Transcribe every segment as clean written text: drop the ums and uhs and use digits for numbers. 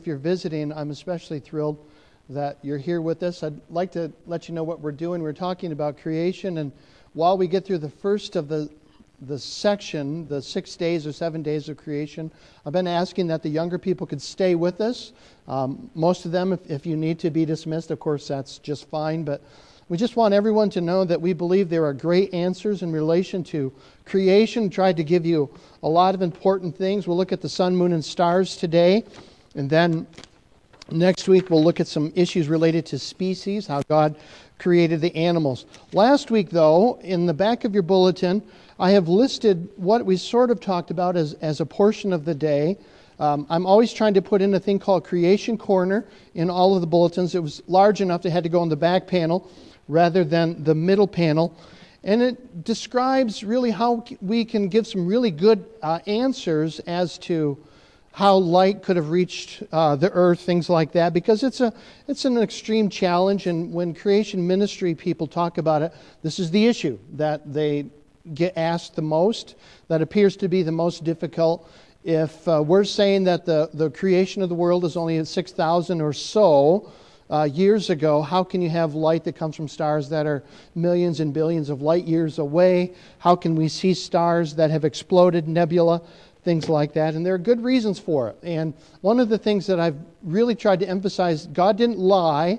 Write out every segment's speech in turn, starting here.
If you're visiting, I'm especially thrilled that you're here with us. I'd like to let you know what we're doing. We're talking about creation, and while we get through the first of the section, the 6 days or 7 days of creation, I've been asking that the younger people could stay with us. Most of them, if you need to be dismissed, of course, that's just fine, but we just want everyone to know that we believe there are great answers in relation to creation. Tried to give you a lot of important things. We'll look at the sun, moon, and stars today. And then next week we'll look at some issues related to species, how God created the animals. Last week, though, in the back of your bulletin, I have listed what we sort of talked about as a portion of the day. I'm always trying to put in a thing called Creation Corner in all of the bulletins. It was large enough it had to go on the back panel rather than the middle panel. And it describes really how we can give some really good answers as to how light could have reached the earth, things like that, because it's an extreme challenge. And when creation ministry people talk about it, this is the issue that they get asked the most, that appears to be the most difficult. If we're saying that the creation of the world is only at 6,000 or so years ago, how can you have light that comes from stars that are millions and billions of light years away? How can we see stars that have exploded, nebula, things like that? And there are good reasons for it. And one of the things that I've really tried to emphasize, God didn't lie.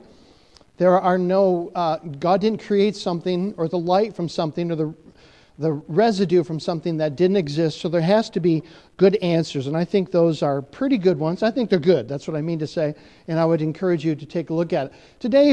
God didn't create something or the light from something or the residue from something that didn't exist. So there has to be good answers. And I think those are pretty good ones. I think they're good. That's what I mean to say. And I would encourage you to take a look at it. Today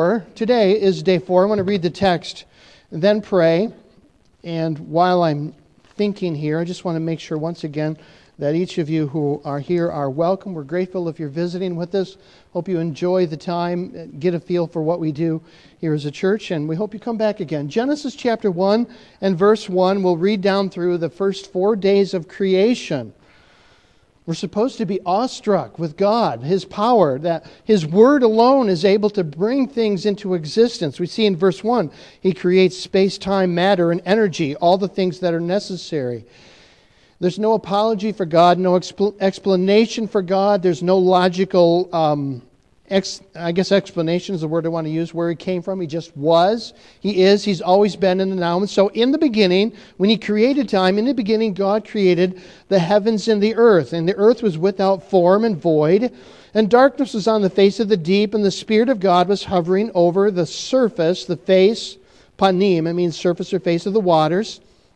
is day 4. I want to read the text and then pray. And while I'm thinking here, I just want to make sure once again that each of you who are here are welcome. We're grateful if you're visiting with us. Hope you enjoy the time, get a feel for what we do here as a church, and we hope you come back again. Genesis chapter 1 and verse 1, we'll read down through the first 4 days of creation. We're supposed to be awestruck with God, His power, that His Word alone is able to bring things into existence. We see in verse 1, He creates space, time, matter, and energy, all the things that are necessary. There's no apology for God, no explanation for God. There's no logical, explanation is the word I want to use, where He came from. He just was. He is. He's always been in the now. And so in the beginning, when He created time, in the beginning God created the heavens and the earth. And the earth was without form and void. And darkness was on the face of the deep. And the Spirit of God was hovering over the surface, the face, panim, it means surface or face of the waters.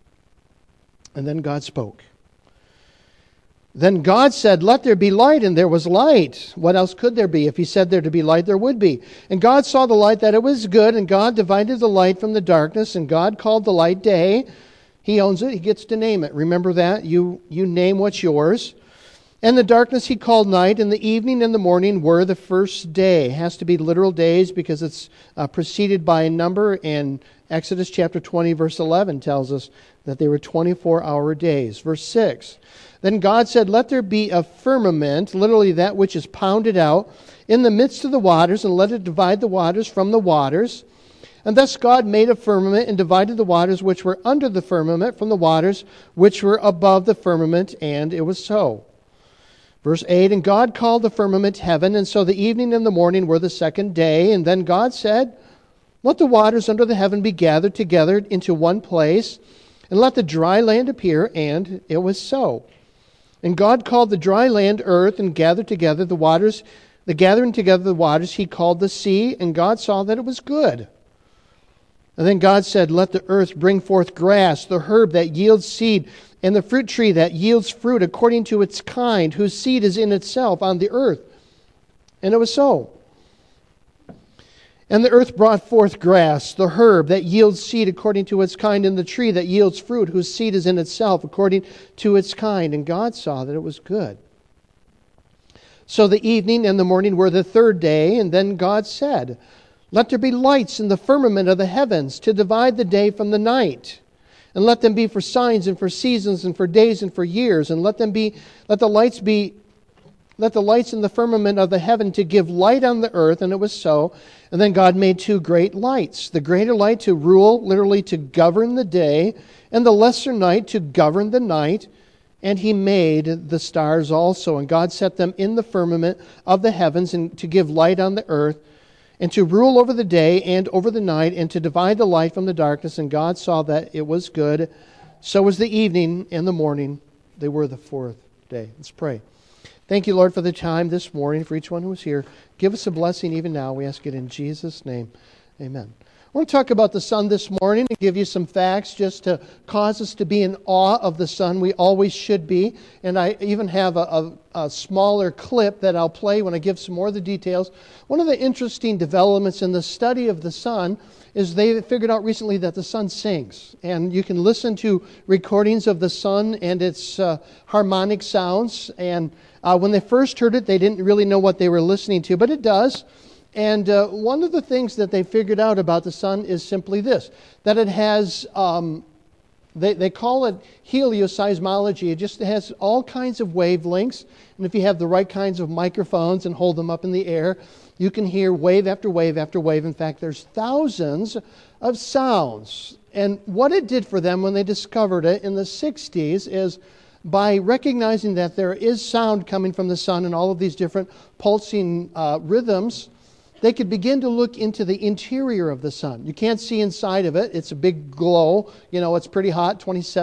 And then God spoke. Then God said, "Let there be light," and there was light. What else could there be? If He said there to be light, there would be. And God saw the light that it was good, and God divided the light from the darkness, and God called the light day. He owns it. He gets to name it. Remember that? You name what's yours. And the darkness He called night, and the evening and the morning were the first day. It has to be literal days because it's preceded by a number, and Exodus chapter 20 verse 11 tells us that they were 24-hour days. Verse 6, then God said, "Let there be a firmament," literally that which is pounded out, "in the midst of the waters, and let it divide the waters from the waters." And thus God made a firmament and divided the waters which were under the firmament from the waters which were above the firmament, and it was so. Verse 8, and God called the firmament heaven, and so the evening and the morning were the second day. And then God said, "Let the waters under the heaven be gathered together into one place, and let the dry land appear," and it was so. And God called the dry land earth, and gathered together the waters, the gathering together the waters He called the sea, and God saw that it was good. And then God said, "Let the earth bring forth grass, the herb that yields seed, and the fruit tree that yields fruit according to its kind, whose seed is in itself on the earth." And it was so. And the earth brought forth grass, the herb that yields seed according to its kind, and the tree that yields fruit, whose seed is in itself according to its kind. And God saw that it was good. So the evening and the morning were the third day. And then God said, "Let there be lights in the firmament of the heavens to divide the day from the night. And let them be for signs and for seasons and for days and for years. And let the lights in the firmament of the heaven to give light on the earth." And it was so. And then God made 2 great lights. The greater light to rule, literally to govern the day, and the lesser night to govern the night. And he made the stars also, and God set them in the firmament of the heavens, and to give light on the earth, and to rule over the day and over the night, and to divide the light from the darkness. And God saw that it was good. So was the evening and the morning. They were the fourth day. Let's pray. Thank you, Lord, for the time this morning, for each one who is here. Give us a blessing even now. We ask it in Jesus' name. Amen. I want to talk about the sun this morning and give you some facts just to cause us to be in awe of the sun. We always should be. And I even have a smaller clip that I'll play when I give some more of the details. One of the interesting developments in the study of the sun is they figured out recently that the sun sings. And you can listen to recordings of the sun and its harmonic sounds. And when they first heard it, they didn't really know what they were listening to, but it does. And one of the things that they figured out about the sun is simply this, that it has, they call it helioseismology. It just has all kinds of wavelengths. And if you have the right kinds of microphones and hold them up in the air, you can hear wave after wave after wave. In fact, there's thousands of sounds. And what it did for them when they discovered it in the 60s is by recognizing that there is sound coming from the sun and all of these different pulsing rhythms, they could begin to look into the interior of the sun. You can't see inside of it. It's a big glow. You know, it's pretty hot,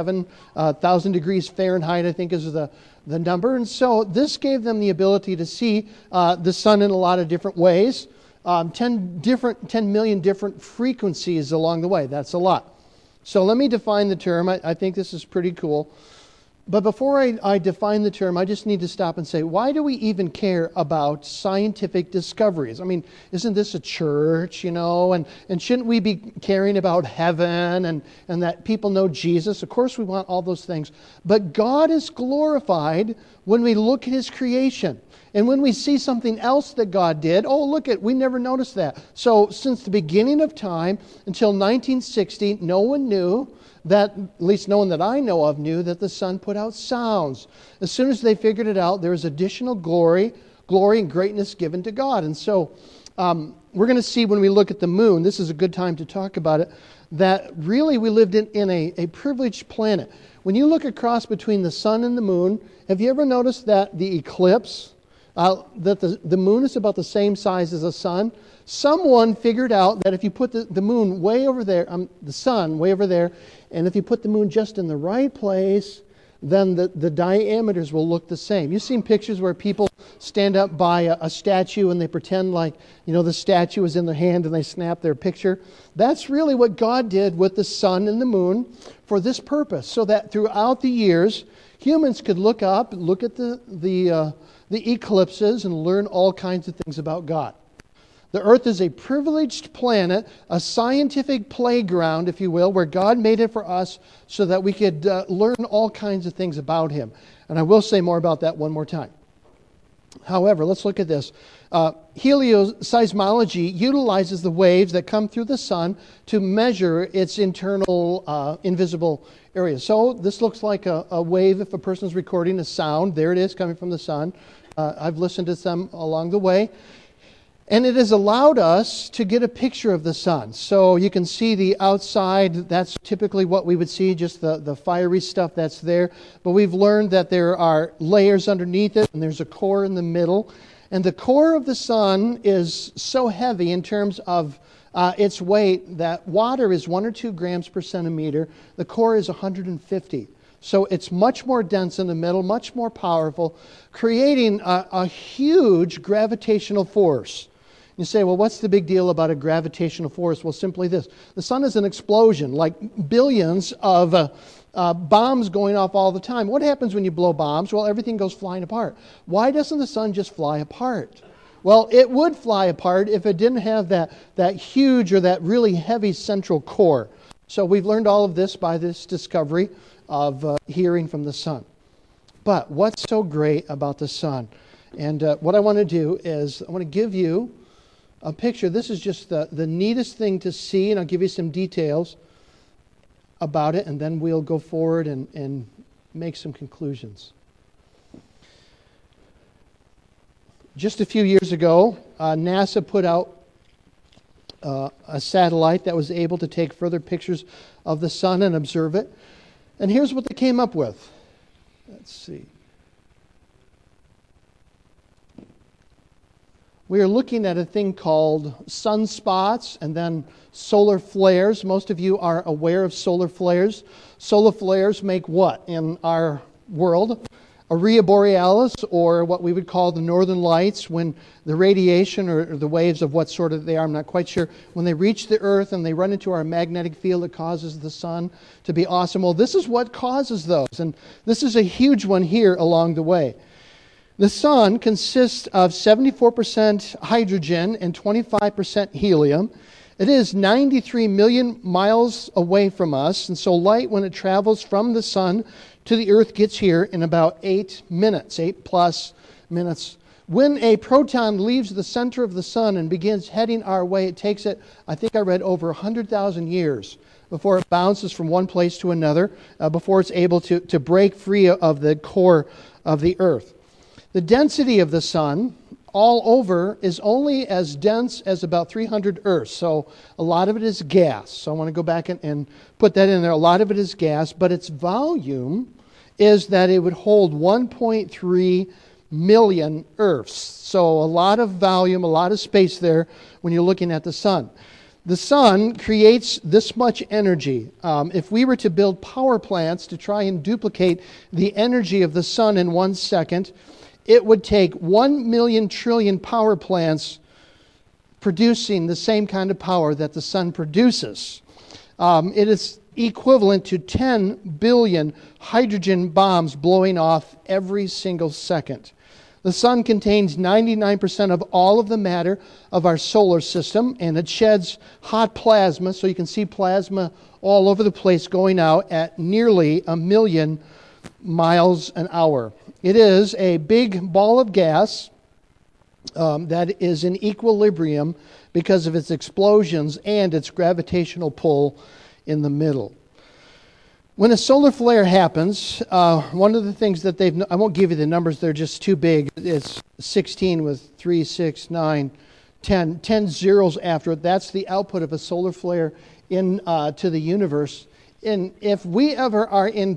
27,000 degrees Fahrenheit, I think is the number. And so this gave them the ability to see the sun in a lot of different ways. 10 million different frequencies along the way. That's a lot. So let me define the term. I think this is pretty cool. But before I define the term, I just need to stop and say, why do we even care about scientific discoveries? I mean, isn't this a church, you know? And shouldn't we be caring about heaven and that people know Jesus? Of course we want all those things. But God is glorified when we look at His creation. And when we see something else that God did, oh, look at, we never noticed that. So since the beginning of time until 1960, no one knew that, at least no one that I know of knew that the sun put out sounds. As soon as they figured it out, there was additional glory and greatness given to God. And so we're going to see when we look at the moon, this is a good time to talk about it, that really we lived in a privileged planet. When you look across between the sun and the moon, have you ever noticed that the eclipse, that the moon is about the same size as the sun? Someone figured out that if you put the moon way over there, the sun way over there, and if you put the moon just in the right place, then the diameters will look the same. You've seen pictures where people stand up by a statue and they pretend like, you know, the statue is in their hand and they snap their picture. That's really what God did with the sun and the moon for this purpose, so that throughout the years, humans could look up, look at the eclipses and learn all kinds of things about God. The earth is a privileged planet, a scientific playground, if you will, where God made it for us so that we could learn all kinds of things about Him. And I will say more about that one more time. However, let's look at this. Helioseismology utilizes the waves that come through the sun to measure its internal invisible areas. So this looks like a wave if a person is recording a sound. There it is coming from the sun. I've listened to some along the way. And it has allowed us to get a picture of the sun. So you can see the outside, that's typically what we would see, just the fiery stuff that's there. But we've learned that there are layers underneath it, and there's a core in the middle. And the core of the sun is so heavy in terms of its weight that water is 1 or 2 grams per centimeter. The core is 150. So it's much more dense in the middle, much more powerful, creating a huge gravitational force. You say, well, what's the big deal about a gravitational force? Well, simply this. The sun is an explosion, like billions of bombs going off all the time. What happens when you blow bombs? Well, everything goes flying apart. Why doesn't the sun just fly apart? Well, it would fly apart if it didn't have that huge or that really heavy central core. So we've learned all of this by this discovery of hearing from the sun. But what's so great about the sun? And what I want to do is I want to give you a picture. This is just the neatest thing to see, and I'll give you some details about it, and then we'll go forward and make some conclusions. Just a few years ago, NASA put out a satellite that was able to take further pictures of the sun and observe it. And here's what they came up with. Let's see. We are looking at a thing called sunspots and then solar flares. Most of you are aware of solar flares. Solar flares make what in our world? Aurora borealis, or what we would call the northern lights, when the radiation or the waves of what sort of they are, I'm not quite sure, when they reach the earth and they run into our magnetic field, it causes the sun to be awesome. Well, this is what causes those, and this is a huge one here along the way. The sun consists of 74% hydrogen and 25% helium. It is 93 million miles away from us, and so light, when it travels from the sun to the earth, gets here in about 8 minutes, 8+ minutes. When a proton leaves the center of the sun and begins heading our way, it takes it, I think I read, over 100,000 years before it bounces from one place to another, before it's able to break free of the core of the earth. The density of the sun all over is only as dense as about 300 Earths. So a lot of it is gas. So I want to go back and put that in there. A lot of it is gas, but its volume is that it would hold 1.3 million Earths. So a lot of volume, a lot of space there when you're looking at the sun. The sun creates this much energy. If we were to build power plants to try and duplicate the energy of the sun in 1 second, it would take 1 million trillion power plants producing the same kind of power that the sun produces. It is equivalent to 10 billion hydrogen bombs blowing off every single second. The sun contains 99% of all of the matter of our solar system, and it sheds hot plasma, so you can see plasma all over the place going out at nearly 1 million miles an hour. It is a big ball of gas that is in equilibrium because of its explosions and its gravitational pull in the middle. When a solar flare happens, one of the things that I won't give you the numbers, they're just too big. It's 16 with 3, 6, 9, 10 zeros after it. That's the output of a solar flare to the universe. And if we ever are in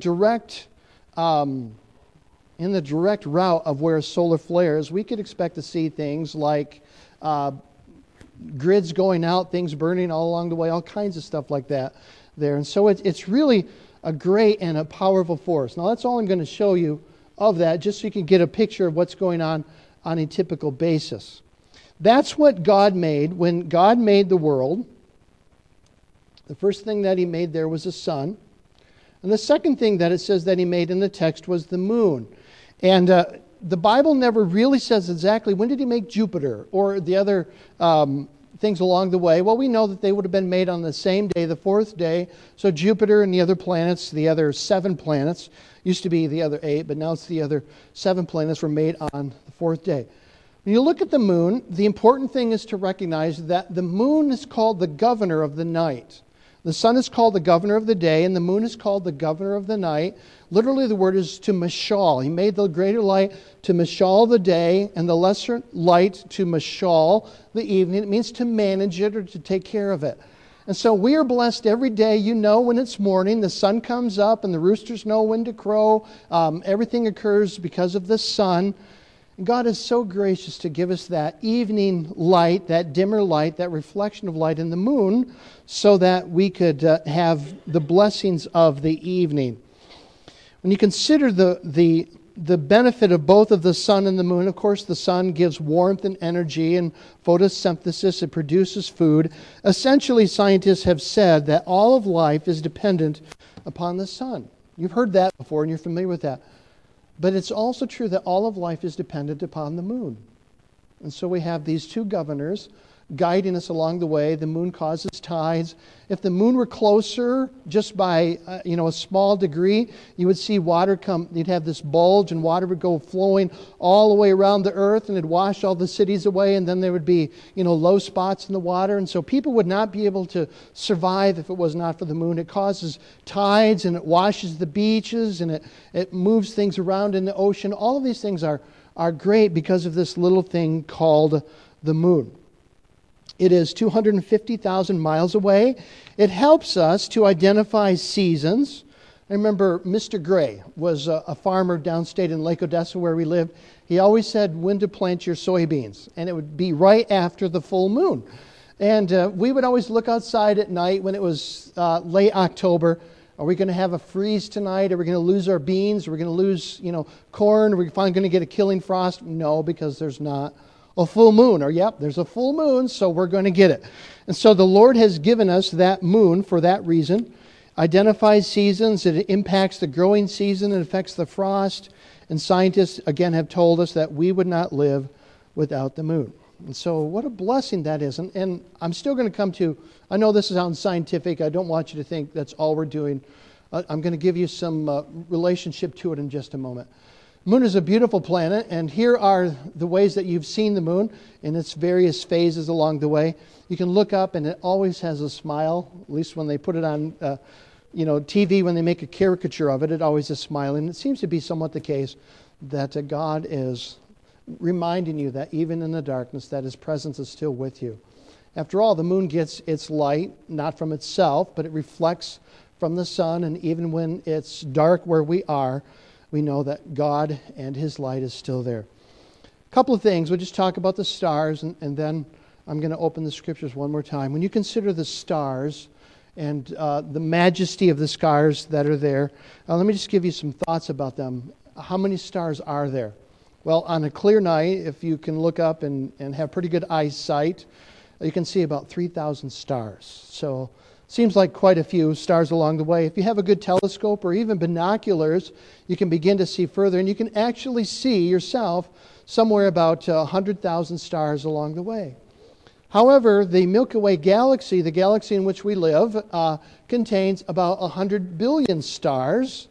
the direct route of where a solar flare is, we could expect to see things like grids going out, things burning all along the way, all kinds of stuff like that there. And so it's really a great and a powerful force. Now that's all I'm going to show you of that, just so you can get a picture of what's going on a typical basis. That's what God made when God made the world. The first thing that He made there was a sun. And the second thing that it says that He made in the text was the moon. And the Bible never really says exactly when did He make Jupiter or the other things along the way. Well, we know that they would have been made on the same day, the fourth day. So Jupiter and the other planets, the other 7 planets, used to be the other 8, but now it's the other 7 planets were made on the fourth day. When you look at the moon, the important thing is to recognize that the moon is called the governor of the night. The sun is called the governor of the day, and the moon is called the governor of the night. Literally, the word is to mashal. He made the greater light to mashal the day, and the lesser light to mashal the evening. It means to manage it or to take care of it. And so we are blessed every day. You know when it's morning, the sun comes up, and the roosters know when to crow. Everything occurs because of the sun. God is so gracious to give us that evening light, that dimmer light, that reflection of light in the moon, so that we could have the blessings of the evening. When you consider the benefit of both of the sun and the moon, of course the sun gives warmth and energy and photosynthesis. It produces food. Essentially, scientists have said that all of life is dependent upon the sun. You've heard that before and you're familiar with that. But it's also true that all of life is dependent upon the moon. And so we have these 2 governors guiding us along the way. The moon causes tides. If the moon were closer, just by a small degree, you would see water come. You'd have this bulge, and water would go flowing all the way around the earth, and it'd wash all the cities away. And then there would be low spots in the water, and so people would not be able to survive if it was not for the moon. It causes tides, and it washes the beaches, and it moves things around in the ocean. All of these things are great because of this little thing called the moon. It is 250,000 miles away. It helps us to identify seasons. I remember Mr. Gray was a farmer downstate in Lake Odessa where we lived. He always said when to plant your soybeans, and it would be right after the full moon. And we would always look outside at night when it was late October. Are we going to have a freeze tonight? Are we going to lose our beans? Are we going to lose, corn? Are we finally going to get a killing frost? No, because there's not a full moon. Or, yep, there's a full moon, so we're going to get it. And so the Lord has given us that moon for that reason. Identifies seasons. It impacts the growing season. It affects the frost. And scientists, again, have told us that we would not live without the moon. And so what a blessing that is. And I'm still going to come to, I know this sounds scientific. I don't want you to think that's all we're doing. I'm going to give you some relationship to it in just a moment. Moon is a beautiful planet, and here are the ways that you've seen the moon in its various phases along the way. You can look up, and it always has a smile, at least when they put it on TV, when they make a caricature of it, it always is smiling. It seems to be somewhat the case that God is reminding you that even in the darkness, that His presence is still with you. After all, the moon gets its light, not from itself, but it reflects from the sun, and even when it's dark where we are, we know that God and His light is still there. A couple of things. We'll just talk about the stars, and then I'm going to open the Scriptures one more time. When you consider the stars and the majesty of the stars that are there, let me just give you some thoughts about them. How many stars are there? Well, on a clear night, if you can look up and have pretty good eyesight, you can see about 3,000 stars. So seems like quite a few stars along the way. If you have a good telescope or even binoculars, you can begin to see further, and you can actually see yourself somewhere about 100,000 stars along the way. However, the Milky Way galaxy, the galaxy in which we live, contains about 100 billion stars.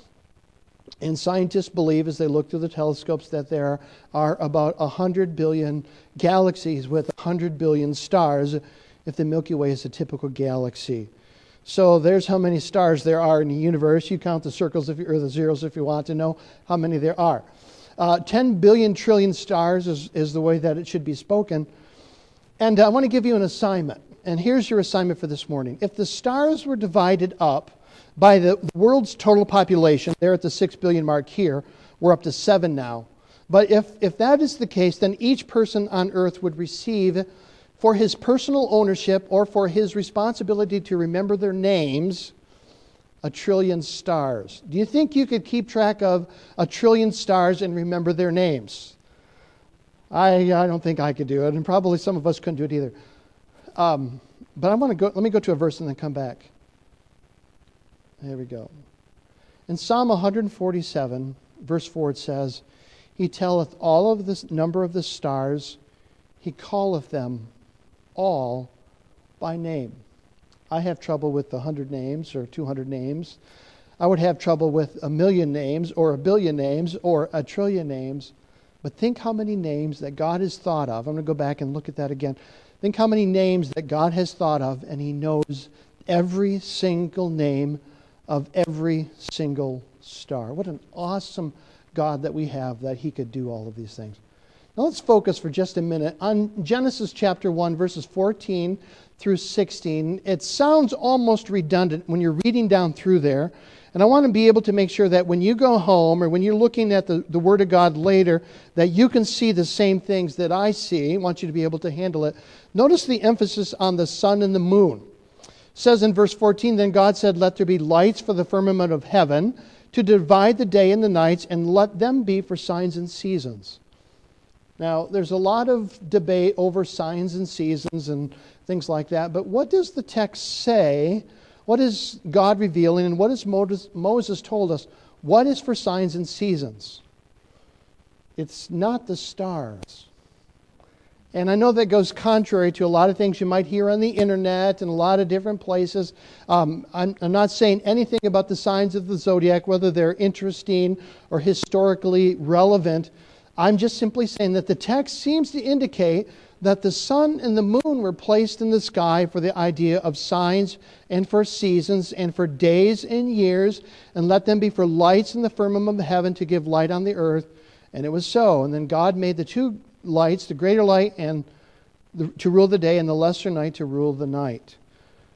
And scientists believe, as they look through the telescopes, that there are about 100 billion galaxies with 100 billion stars, if the Milky Way is a typical galaxy. So there's how many stars there are in the universe. You count the circles or the zeros if you want to know how many there are. 10 billion trillion stars is the way that it should be spoken. And I want to give you an assignment. And here's your assignment for this morning. If the stars were divided up by the world's total population, they're at the 6 billion mark here, we're up to 7 now. But if that is the case, then each person on earth would receive, for his personal ownership or for his responsibility to remember their names, 1 trillion stars. Do you think you could keep track of 1 trillion stars and remember their names? I don't think I could do it, and probably some of us couldn't do it either. But let me go to a verse and then come back. There we go. In Psalm 147, verse 4, it says, He telleth all of the number of the stars, He calleth them all by name. I have trouble with 100 names or 200 names. I would have trouble with 1,000,000 names or 1,000,000,000 names or 1 trillion names. But think how many names that God has thought of. I'm going to go back and look at that again. Think how many names that God has thought of, and He knows every single name of every single star. What an awesome God that we have, that He could do all of these things. Now let's focus for just a minute on Genesis chapter 1, verses 14 through 16. It sounds almost redundant when you're reading down through there. And I want to be able to make sure that when you go home or when you're looking at the Word of God later, that you can see the same things that I see. I want you to be able to handle it. Notice the emphasis on the sun and the moon. It says in verse 14, Then God said, Let there be lights for the firmament of heaven, to divide the day and the nights, and let them be for signs and seasons. Now, there's a lot of debate over signs and seasons and things like that, but what does the text say? What is God revealing, and what has Moses told us? What is for signs and seasons? It's not the stars. And I know that goes contrary to a lot of things you might hear on the internet and a lot of different places. I'm not saying anything about the signs of the zodiac, whether they're interesting or historically relevant. I'm just simply saying that the text seems to indicate that the sun and the moon were placed in the sky for the idea of signs and for seasons and for days and years, and let them be for lights in the firmament of heaven to give light on the earth. And it was so. And then God made the two lights, the greater light and to rule the day, and the lesser night to rule the night.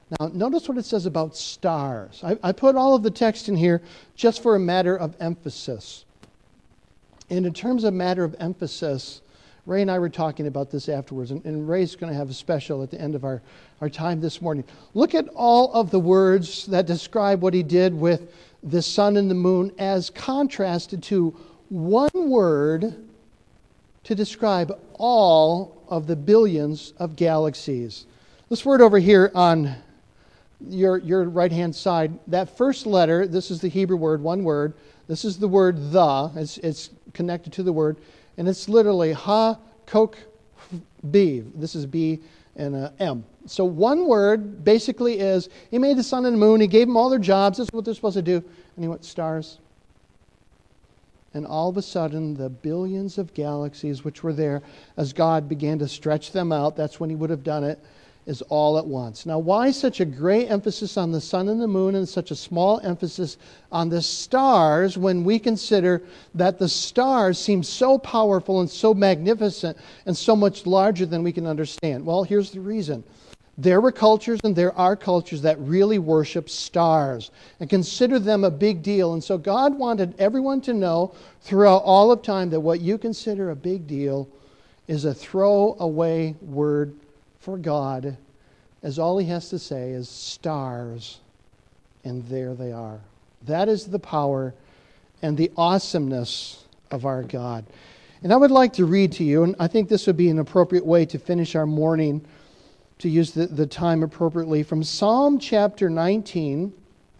Now, notice what it says about stars. I put all of the text in here just for a matter of emphasis. And in terms of matter of emphasis, Ray and I were talking about this afterwards, and Ray's going to have a special at the end of our time this morning. Look at all of the words that describe what he did with the sun and the moon as contrasted to one word to describe all of the billions of galaxies. This word over here on your right-hand side, that first letter, this is the Hebrew word, one word. This is the word the. It's connected to the word. And it's literally ha-kok B. This is B and a M. So one word basically is, he made the sun and the moon, he gave them all their jobs, this is what they're supposed to do. And he went, stars. And all of a sudden, the billions of galaxies which were there, as God began to stretch them out, that's when he would have done it, is all at once. Now, why such a great emphasis on the sun and the moon and such a small emphasis on the stars when we consider that the stars seem so powerful and so magnificent and so much larger than we can understand? Well, here's the reason. There were cultures and there are cultures that really worship stars and consider them a big deal. And so God wanted everyone to know throughout all of time that what you consider a big deal is a throwaway word for God, as all he has to say is stars, and there they are. That is the power and the awesomeness of our God. And I would like to read to you, and I think this would be an appropriate way to finish our morning, to use the time appropriately, from Psalm chapter 19,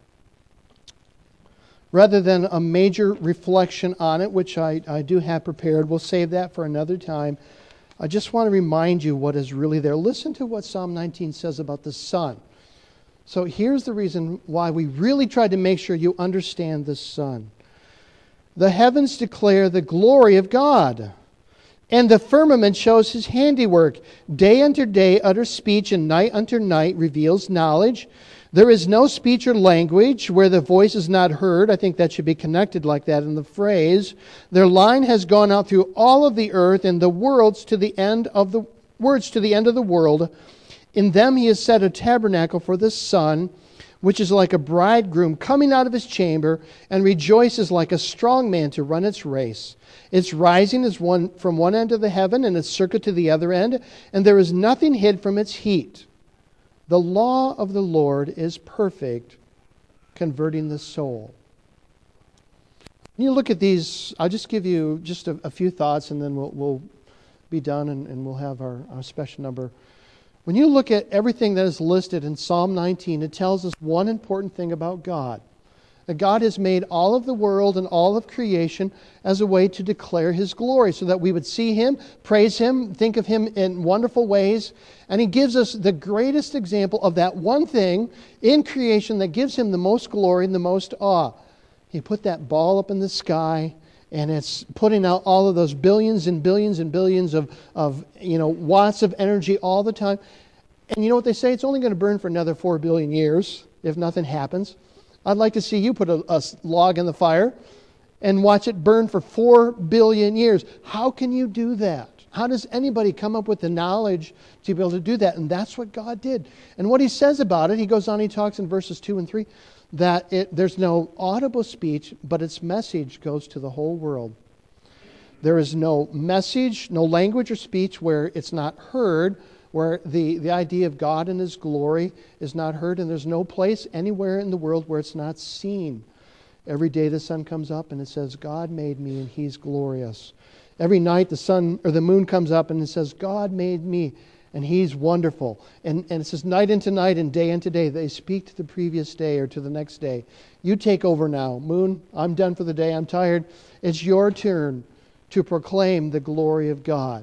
rather than a major reflection on it, which I do have prepared. We'll save that for another time. I just want to remind you what is really there. Listen to what Psalm 19 says about the sun. So here's the reason why we really tried to make sure you understand the sun. The heavens declare the glory of God, and the firmament shows his handiwork. Day unto day utters speech, and night unto night reveals knowledge. There is no speech or language where the voice is not heard. I think that should be connected like that in the phrase. Their line has gone out through all of the earth, and the words to the end of the world. In them he has set a tabernacle for the sun, which is like a bridegroom coming out of his chamber, and rejoices like a strong man to run its race. Its rising is from one end of the heaven, and its circuit to the other end, and there is nothing hid from its heat. The law of the Lord is perfect, converting the soul. When you look at these, I'll just give you just a few thoughts, and then we'll be done, and we'll have our special number. When you look at everything that is listed in Psalm 19, it tells us one important thing about God. That God has made all of the world and all of creation as a way to declare his glory, so that we would see him, praise him, think of him in wonderful ways. And he gives us the greatest example of that one thing in creation that gives him the most glory and the most awe. He put that ball up in the sky, and it's putting out all of those billions and billions and billions of watts of energy all the time. And you know what they say? It's only going to burn for another 4 billion years if nothing happens. I'd like to see you put a log in the fire and watch it burn for 4 billion years. How can you do that? How does anybody come up with the knowledge to be able to do that? And that's what God did. And what he says about it, he goes on, he talks in verses 2 and 3, that there's no audible speech, but its message goes to the whole world. There is no message, no language or speech where it's not heard, where the idea of God and his glory is not heard, and there's no place anywhere in the world where it's not seen. Every day the sun comes up and it says, God made me and he's glorious. Every night the sun or the moon comes up and it says, God made me and he's wonderful. And it says night into night and day into day. They speak to the previous day or to the next day. You take over now. Moon, I'm done for the day. I'm tired. It's your turn to proclaim the glory of God.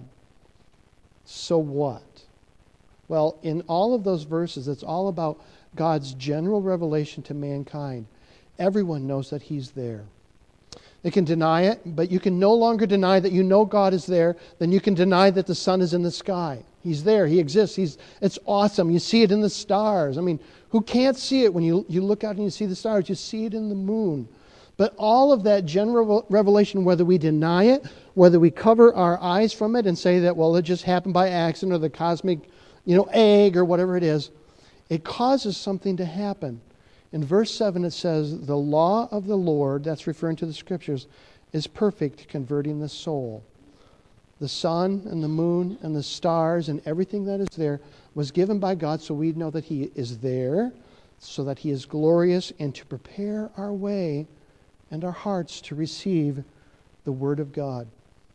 So what? Well, in all of those verses, it's all about God's general revelation to mankind. Everyone knows that he's there. They can deny it, but you can no longer deny that you know God is there than you can deny that the sun is in the sky. He's there. He exists. It's awesome. You see it in the stars. I mean, who can't see it when you look out and you see the stars? You see it in the moon. But all of that general revelation, whether we deny it, whether we cover our eyes from it and say that, well, it just happened by accident or the cosmic egg or whatever it is it causes something to happen. In verse 7 it says, the law of the Lord, that's referring to the Scriptures, is perfect, converting the soul. The sun and the moon and the stars and everything that is there was given by God so we know that He is there, so that He is glorious, and to prepare our way and our hearts to receive the Word of God.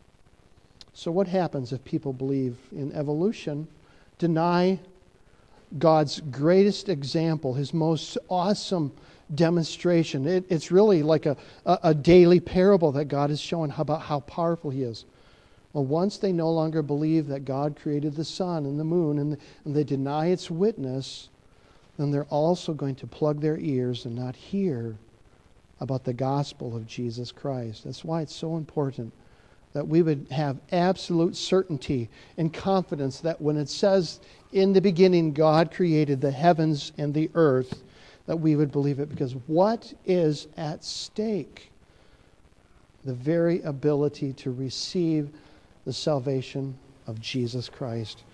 So what happens if people believe in evolution, deny God's greatest example, His most awesome demonstration? It's really like a daily parable that God is showing about how powerful He is. Well, once they no longer believe that God created the sun and the moon, and they deny its witness, then they're also going to plug their ears and not hear about the gospel of Jesus Christ. That's why it's so important that we would have absolute certainty and confidence that when it says in the beginning God created the heavens and the earth, that we would believe it. Because what is at stake? The very ability to receive the salvation of Jesus Christ.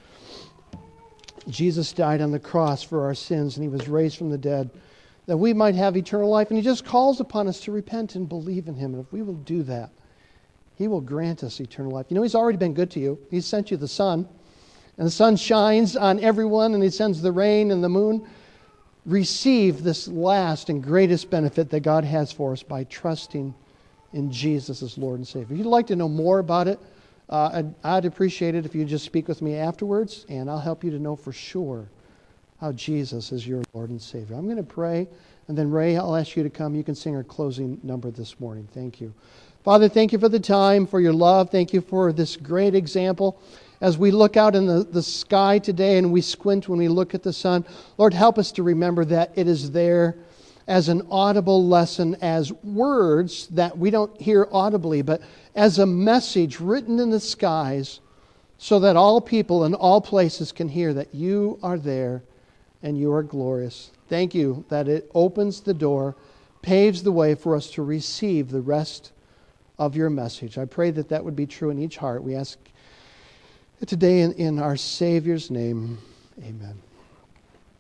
Jesus died on the cross for our sins, and He was raised from the dead that we might have eternal life. And He just calls upon us to repent and believe in Him. And if we will do that, He will grant us eternal life. You know, He's already been good to you. He sent you the sun, and the sun shines on everyone, and He sends the rain and the moon. Receive this last and greatest benefit that God has for us by trusting in Jesus as Lord and Savior. If you'd like to know more about it, I'd appreciate it if you just speak with me afterwards, and I'll help you to know for sure how Jesus is your Lord and Savior. I'm going to pray, and then Ray, I'll ask you to come. You can sing our closing number this morning. Thank you. Father, thank you for the time, for your love. Thank you for this great example. As we look out in the sky today and we squint when we look at the sun, Lord, help us to remember that it is there as an audible lesson, as words that we don't hear audibly, but as a message written in the skies so that all people in all places can hear that you are there and you are glorious. Thank you that it opens the door, paves the way for us to receive the rest of your message. I pray that that would be true in each heart. We ask it today in our Savior's name. Amen.